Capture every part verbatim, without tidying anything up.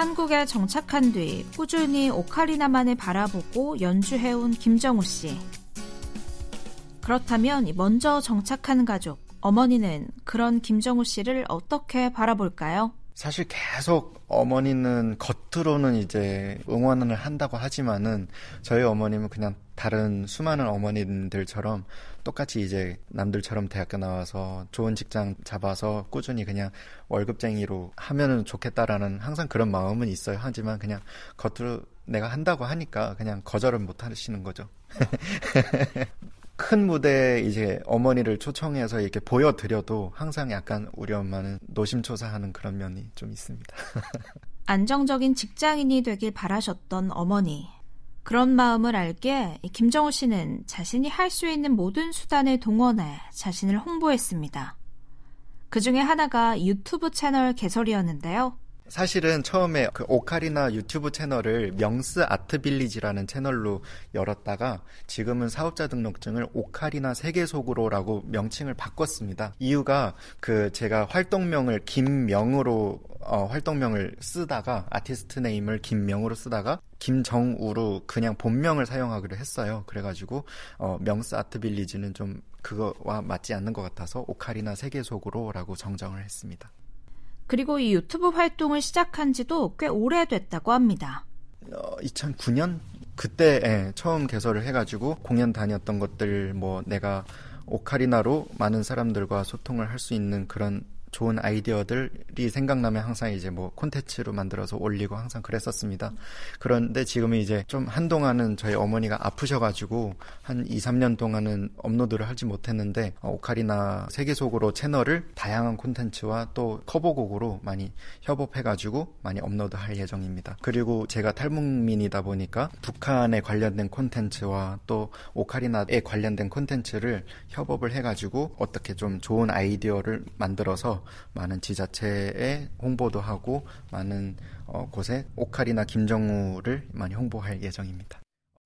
한국에 정착한 뒤 꾸준히 오카리나만을 바라보고 연주해온 김정우 씨. 그렇다면 먼저 정착한 가족, 어머니는 그런 김정우 씨를 어떻게 바라볼까요? 사실 계속 어머니는 겉으로는 이제 응원을 한다고 하지만은 저희 어머님은 그냥 다른 수많은 어머님들처럼 똑같이 이제 남들처럼 대학교 나와서 좋은 직장 잡아서 꾸준히 그냥 월급쟁이로 하면은 좋겠다라는 항상 그런 마음은 있어요. 하지만 그냥 겉으로 내가 한다고 하니까 그냥 거절은 못 하시는 거죠. 큰 무대에 이제 어머니를 초청해서 이렇게 보여드려도 항상 약간 우리 엄마는 노심초사하는 그런 면이 좀 있습니다. 안정적인 직장인이 되길 바라셨던 어머니. 그런 마음을 알게 김정우 씨는 자신이 할 수 있는 모든 수단을 동원해 자신을 홍보했습니다. 그 중에 하나가 유튜브 채널 개설이었는데요. 사실은 처음에 그 오카리나 유튜브 채널을 명스 아트빌리지라는 채널로 열었다가 지금은 사업자 등록증을 오카리나 세계속으로라고 명칭을 바꿨습니다. 이유가 그 제가 활동명을 김명으로 어, 활동명을 쓰다가 아티스트 네임을 김명으로 쓰다가 김정우로 그냥 본명을 사용하기로 했어요. 그래가지고 어, 명스 아트빌리지는 좀 그거와 맞지 않는 것 같아서 오카리나 세계속으로라고 정정을 했습니다. 그리고 이 유튜브 활동을 시작한 지도 꽤 오래됐다고 합니다. 어, 이천구 년? 그때 예, 처음 개설을 해가지고 공연 다녔던 것들 뭐 내가 오카리나로 많은 사람들과 소통을 할 수 있는 그런 좋은 아이디어들이 생각나면 항상 이제 뭐 콘텐츠로 만들어서 올리고 항상 그랬었습니다. 그런데 지금은 이제 좀 한동안은 저희 어머니가 아프셔가지고 한 이, 삼 년 동안은 업로드를 하지 못했는데 오카리나 세계속으로 채널을 다양한 콘텐츠와 또 커버곡으로 많이 협업해가지고 많이 업로드할 예정입니다. 그리고 제가 탈북민이다 보니까 북한에 관련된 콘텐츠와 또 오카리나에 관련된 콘텐츠를 협업을 해가지고 어떻게 좀 좋은 아이디어를 만들어서 많은 지자체에 홍보도 하고 많은 어, 곳에 오카리나 김정우를 많이 홍보할 예정입니다.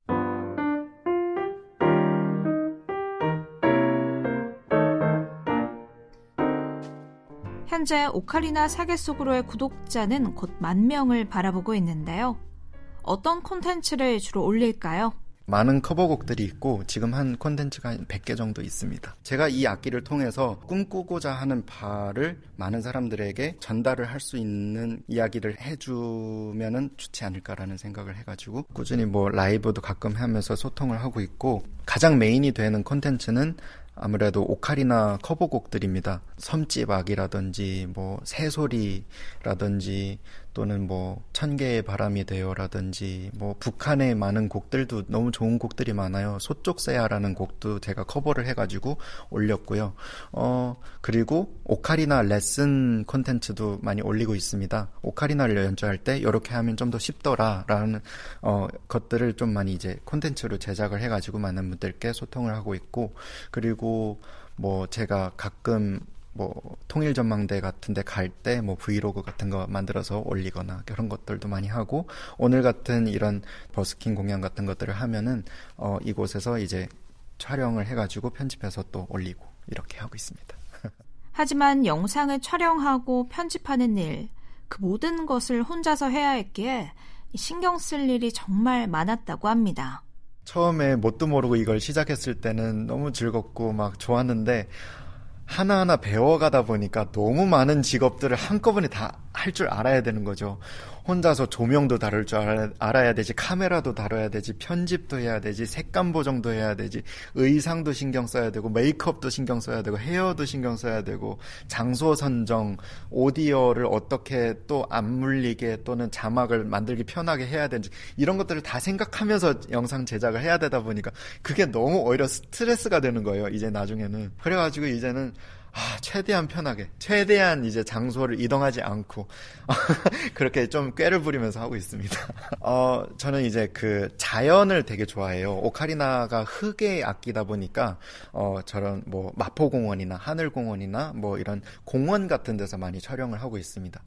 현재 오카리나 세계속으로의 구독자는 곧 만 명을 바라보고 있는데요. 어떤 콘텐츠를 주로 올릴까요? 많은 커버곡들이 있고 지금 한 콘텐츠가 백 개 정도 있습니다. 제가 이 악기를 통해서 꿈꾸고자 하는 바를 많은 사람들에게 전달을 할 수 있는 이야기를 해주면은 좋지 않을까라는 생각을 해가지고 꾸준히 뭐 라이브도 가끔 하면서 소통을 하고 있고 가장 메인이 되는 콘텐츠는 아무래도 오카리나 커버곡들입니다. 섬집악이라든지 뭐 새소리라든지 또는 뭐 천개의 바람이 되어라든지 뭐 북한의 많은 곡들도 너무 좋은 곡들이 많아요. 소쪽새야라는 곡도 제가 커버를 해가지고 올렸고요. 어 그리고 오카리나 레슨 콘텐츠도 많이 올리고 있습니다. 오카리나를 연주할 때 이렇게 하면 좀 더 쉽더라라는 어 것들을 좀 많이 이제 콘텐츠로 제작을 해가지고 많은 분들께 소통을 하고 있고 그리고 뭐 제가 가끔 뭐 통일전망대 같은 데 갈 때 뭐 브이로그 같은 거 만들어서 올리거나 그런 것들도 많이 하고 오늘 같은 이런 버스킹 공연 같은 것들을 하면은 어 이곳에서 이제 촬영을 해가지고 편집해서 또 올리고 이렇게 하고 있습니다. 하지만 영상을 촬영하고 편집하는 일, 그 모든 것을 혼자서 해야 했기에 신경 쓸 일이 정말 많았다고 합니다. 처음에 뭣도 모르고 이걸 시작했을 때는 너무 즐겁고 막 좋았는데 하나하나 배워가다 보니까 너무 많은 직업들을 한꺼번에 다 할 줄 알아야 되는 거죠. 혼자서 조명도 다룰 줄 알아, 알아야 되지, 카메라도 다뤄야 되지, 편집도 해야 되지, 색감 보정도 해야 되지, 의상도 신경 써야 되고, 메이크업도 신경 써야 되고, 헤어도 신경 써야 되고, 장소 선정, 오디오를 어떻게 또 안 물리게 또는 자막을 만들기 편하게 해야 되는지 이런 것들을 다 생각하면서 영상 제작을 해야 되다 보니까 그게 너무 오히려 스트레스가 되는 거예요. 이제 나중에는. 그래가지고 이제는 아, 최대한 편하게, 최대한 이제 장소를 이동하지 않고 그렇게 좀 꾀를 부리면서 하고 있습니다. 어, 저는 이제 그 자연을 되게 좋아해요. 오카리나가 흙의 악기다 보니까 어, 저런 뭐 마포공원이나 하늘공원이나 뭐 이런 공원 같은 데서 많이 촬영을 하고 있습니다.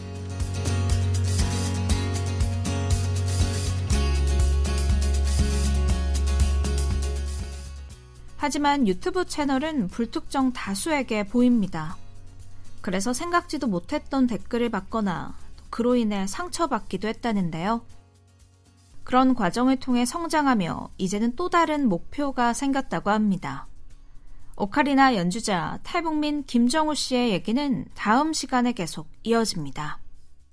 하지만 유튜브 채널은 불특정 다수에게 보입니다. 그래서 생각지도 못했던 댓글을 받거나 그로 인해 상처받기도 했다는데요. 그런 과정을 통해 성장하며 이제는 또 다른 목표가 생겼다고 합니다. 오카리나 연주자 탈북민 김정우 씨의 얘기는 다음 시간에 계속 이어집니다.